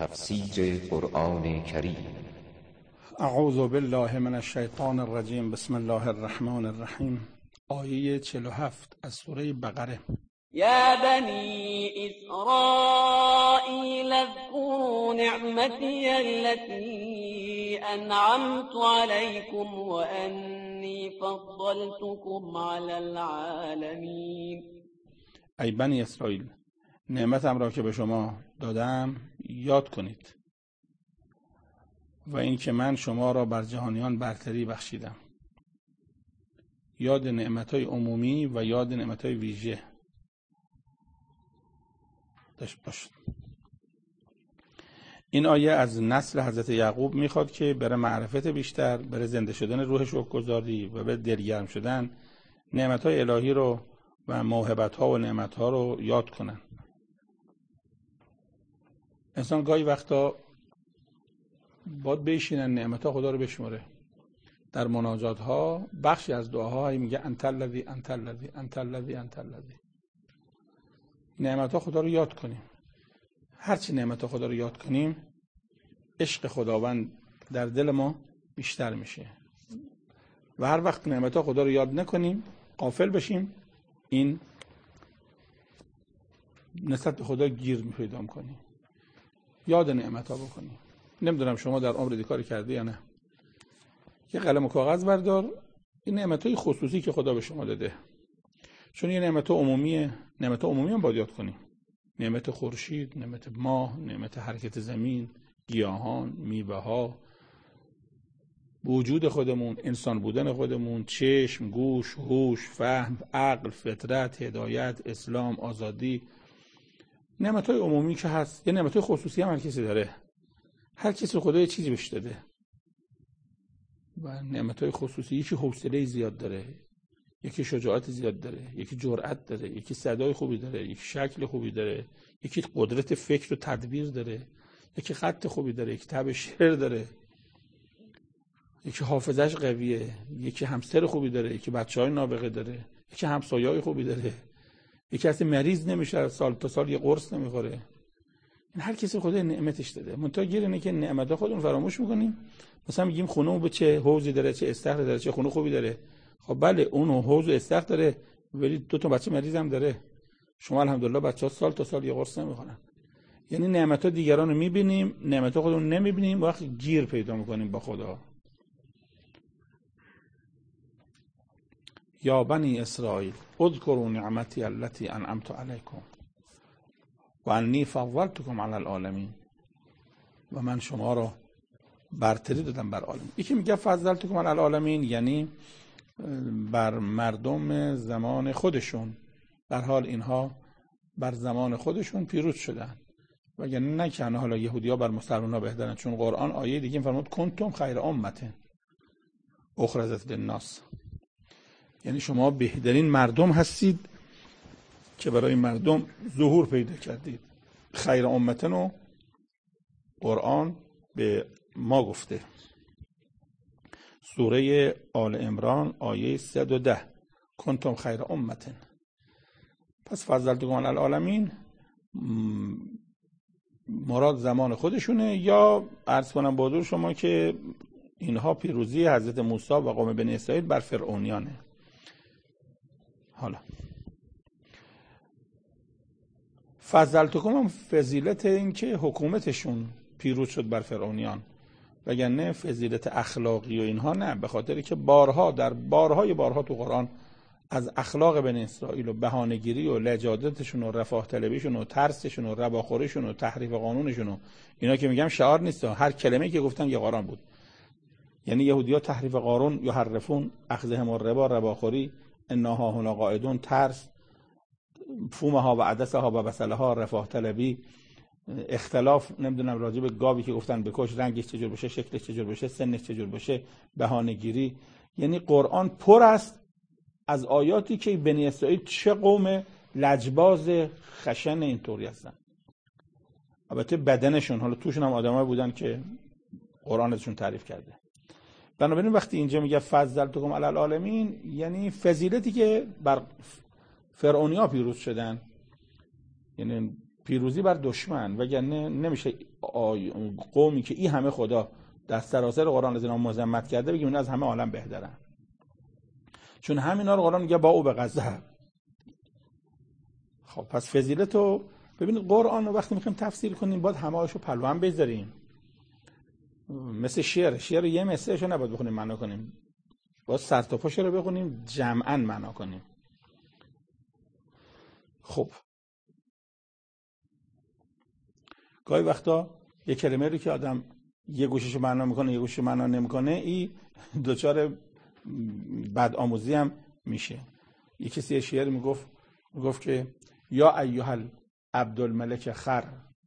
تفسیر قرآن کریم. اعوذ بالله من الشیطان الرجیم. بسم الله الرحمن الرحیم. آیه 47 از سوره بقره. یا بنی اسرائیل اذکروا نعمتی التي انعمت علیکم و انی فضلتکم علی العالمین. ای بنی اسرائیل، نعمتم را که به شما دادم یاد کنید و این که من شما را بر جهانیان برتری بخشیدم. یاد نعمتهای عمومی و یاد نعمتهای ویژه داشت باشد. این آیه از نسل حضرت یعقوب میخواد که بره معرفت بیشتر، بره زنده شدن روح شکرگزاری و به دلگرم شدن نعمتهای الهی رو و موهبت‌ها و نعمت‌ها رو یاد کنن. انسان گاهی وقتا باید بشینن نعمت‌ها خدا رو بشماره. در مناجات‌ها بخشی از دعاها میگه انت الذی انت الذی انت الذی انت الذی. نعمت‌ها خدا رو یاد کنیم. هرچی نعمت‌ها خدا رو یاد کنیم، عشق خداوند در دل ما بیشتر میشه. و هر وقت نعمت‌ها خدا رو یاد نکنیم، غافل بشیم، این نسبت به خدا گیر پیدا کنیم. یاد نعمت‌ها بکنیم. نمیدونم شما در عمر کاری کرده یا نه. یه قلم و کاغذ بردار، این نعمت‌های خصوصی که خدا به شما داده. چون یه نعمت عمومیه، نعمت عمومی هم باید یاد کنیم. نعمت خورشید، نعمت ماه، نعمت حرکت زمین، گیاهان، میوه‌ها، وجود خودمون، انسان بودن خودمون، چشم، گوش، هوش، فهم، عقل، فطرت، هدایت، اسلام، آزادی. نعمت‌های عمومی که هست، یه نعمت‌های خصوصی هم هر کسی داره. هر کسی خدا یه چیزی بهش داده. و نعمت‌های خصوصی، یکی حوصله زیاد داره، یکی شجاعت زیاد داره، یکی جرأت داره، یکی صدای خوبی داره، یکی شکل خوبی داره، یکی قدرت فکر و تدبیر داره، یکی خط خوبی داره، یکی تب شعر داره، یکی حافظش قویه، یکی همسر خوبی داره، یکی بچه‌های نابغه داره، یکی همسایه‌های خوبی داره، یکی اصلا مریض نمیشه، سال تا سال یه قرص نمیخوره. این هر کسی خدا نعمتش داده. منتها گیر اینه که نعمت‌ها خودمون فراموش می‌کنیم. مثلا میگیم خونه به چه حوضی داره، چه استخری داره، چه خونه خوبی داره. خب بله، اون حوض و استخر داره، ولی دو تا بچه مریض هم داره. شما الحمدلله بچه‌ها سال تا سال یه قرص نمیخورن. یعنی نعمت‌ها دیگران رو می‌بینیم، نعمت‌ها خودمون نمی‌بینیم، وقت گیر پیدا می‌کنیم با خدا. یا بنی اسرائیل اذکروا نعمتی التي انعمت علیکم و انی فضلتکم علی العالمین. و من شما را برتری دادم بر عالم. یکی میگه فضلتکم علی العالمین یعنی بر مردم زمان خودشون. در حال اینها بر زمان خودشون پیروز شدن. و یعنی نه که حالا یهودی‌ها بر مسلمان‌ها بهترن، چون قرآن آیه دیگه می‌فرماد کنتم خیر امة اخرجت للناس. یعنی شما بهترین مردم هستید که برای مردم ظهور پیدا کردید. خیر امتن رو قرآن به ما گفته. سوره آل عمران آیه 110 کنتم خیر امتن. پس فضلتکم علی العالمین مراد زمان خودشونه، یا عرض کنم با حضور شما که اینها پیروزی حضرت موسی و قوم بنی اسرائیل بر فرعونیانه. حالا فضلتکم هم فضیلت این که حکومتشون پیروز شد بر فرعونیان، وگرنه فضیلت اخلاقی و اینها نه. به خاطری که بارها در بارها تو قرآن از اخلاق بنی اسرائیل و بهانه‌گیری و لجاجتشون و رفاه طلبیشون و ترسشون و رباخوریشون و تحریف قانونشون و اینا که میگم شعار نیست، هر کلمه‌ای که گفتن یه قرآن بود. یعنی یهودی‌ها تحریف قانون، یحرفون اخذهم الربا، رباخوری، انها هنا قاعدون، ترس، فومها و عدسها و بصلها، رفاه طلبی، اختلاف، نمیدونم راجع به گاوی که گفتن بکش، رنگش چجور بشه، شکلش چجور بشه، سنش چجور بشه، بهانه‌گیری. یعنی قرآن پر است از آیاتی که بنی اسرائیل چه قوم لجباز خشن اینطوری هستن. البته بدنشون، حالا توشون هم آدمایی بودن که قرآن ازشون تعریف کرده. بنابراین وقتی اینجا میگه فضلتکم علی العالمین یعنی فضیلتی که بر فرعونیا پیروز شدن، یعنی پیروزی بر دشمن، وگرنه نمیشه قومی که این همه خدا در سراسر قرآن از اینا مذمت کرده بگیم اینا از همه عالم بهترن، چون همینا رو قرآن میگه با او به غضب. خب پس فضیلت رو ببینید، قرآن رو وقتی میخوایم تفسیر کنیم باید همه‌اشو پلو هم بذاریم. مثل شعر یه مثلشو نباید بخونیم معنا کنیم، باید سر تا پاش رو بخونیم جمعاً معنا کنیم. خب گاهی وقتا یه کلمه رو که آدم یه گوشش معنا میکنه یه گوشش معنا نمیکنه، این دوچار بد آموزی هم میشه. یه کسی یه شعر میگفت که یا ایها عبدالملک خر،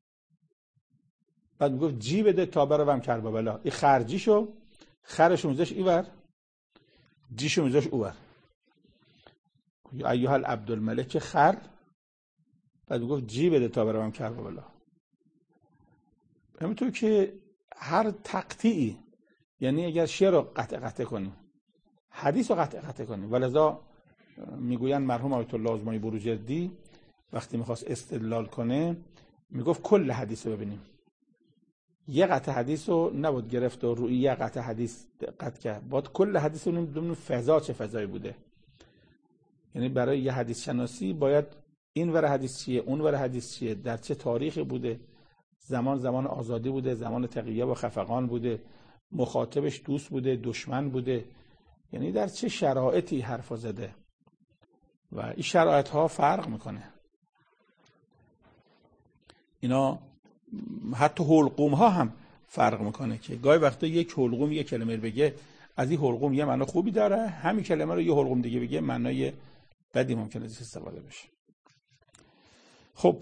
بعد میگفت جی بده تا بروم کربلا. این خرجیشو خرشو میذاش اینور، جیشو میذاش اونور. یا ایها عبدالملک خر، بعد میگفت جی بده تا بروم کربلا. همینطور که هر تقطیعی، یعنی اگر شعر رو قطع کنیم، حدیث رو قطع کنیم، ولذا میگوین مرحوم آیت الله آزمایی بروجردی وقتی میخواست استدلال کنه میگفت کل حدیث رو ببینیم، یه قطع حدیث رو نباید گرفت و روی یه قطع حدیث دقت کرد، باید کل حدیث رو ببینیم فضا چه فضایی بوده. یعنی برای یه حدیث شناسی باید این ور حدیث چیه، اون ور حدیث چیه، در چه تاریخی بوده، زمان آزادی بوده، زمان تقیه و خفقان بوده، مخاطبش دوست بوده، دشمن بوده، یعنی در چه شرایطی حرف زده و این شرایط ها فرق میکنه. اینا حتی حلقوم ها هم فرق میکنه که گاهی وقتا یک حلقوم یک کلمه بگه، از این حلقوم یه معنی خوبی داره، همین کلمه رو یه حلقوم دیگه بگه معنای بدی ممکنه ازش استفاده بشه. خب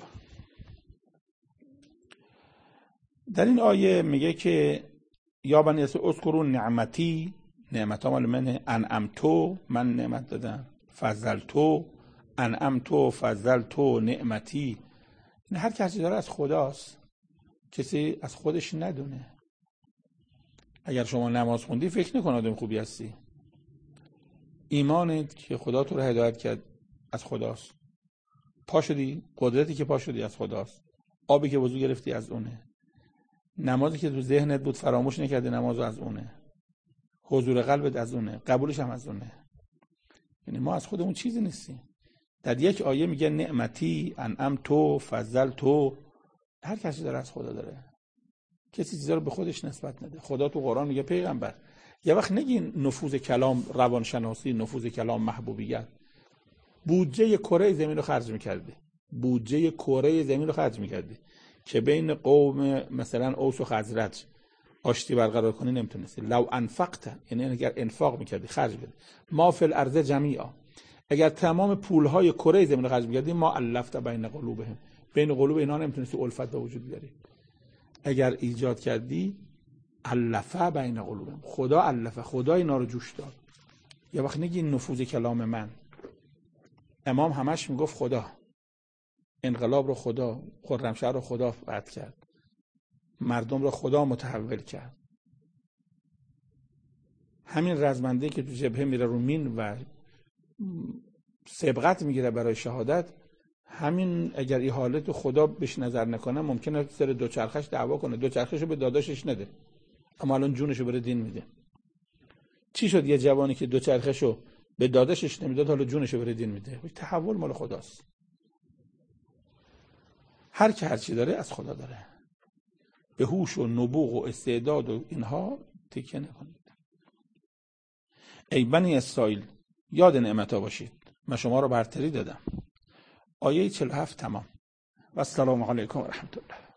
در این آیه میگه که یا بنی اسرائیل اذکروا نعمتی، نعمت مال منه، انعمتو من نعمت دادم، فضلتو انعمتو فضلتو نعمتی. این هر کسی داره از خداست، کسی از خودش ندونه. اگر شما نماز خوندی فکر نکن آدم خوبی هستی، ایمانت که خدا تو رو هدایت کرد از خداست، پا شدی، قدرتی که پا شدی از خداست، آبی که وضو گرفتی از اونه، نمازی که تو ذهنت بود فراموش نکردی نمازو از اونه، حضور قلبت از اونه، قبولش هم از اونه. یعنی ما از خودمون چیزی نیستیم. در یک آیه میگه نعمتی انعمتو فضلتو، هر کسی داره از خدا داره، کسی چیزا رو به خودش نسبت نده. خدا تو قرآن میگه پیغمبر یه وقت نگین نفوذ کلام روانشناسی، نفوذ کلام محبوبیت، بودجه کره زمین رو خرج میکردی، بودجه کره زمین رو خرج میکردی که بین قوم مثلا اوس و خزرج آشتی برقرار کنی نمیتونستی. لو انفقت، یعنی اگر انفاق میکردی، خرج بدی، ما فی الارض جمیعا، اگر تمام پولهای کره زمین رو خرج میکردی، ما الفت بین قلوبهم، بین قلوب اینا نمیتونستی الفت به وجود بیاری. اگر ایجاد کردی الفه بین قلوبهم، خدا الفه، خدا اینا رو جوش داد. یه وقت نگی نفوذ کلام من. امام همش میگفت خدا، انقلاب رو خدا، خرمشهر رو خدا فتح کرد، مردم رو خدا متحول کرد. همین رزمنده که تو جبهه میره رو مین و سبقت میگیره برای شهادت، همین اگر این حالت خدا بهش نظر نکنه ممکنه سر دوچرخش دعوا کنه، دوچرخشو به داداشش نده، اما الان جونشو بره دین میده. چی شد یه جوانی که دوچرخشو به داداشش نمیداد حالا جونشو بره دین میده؟ تحول مال خداست. هر کی هر چی داره از خدا داره. به هوش و نبوغ و استعداد و اینها تکیه نکنید. ای بنی اسرائیل یاد نعمت‌ها باشید، من شما رو برتری دادم. آیه 47 تمام. و السلام علیکم و رحمت الله.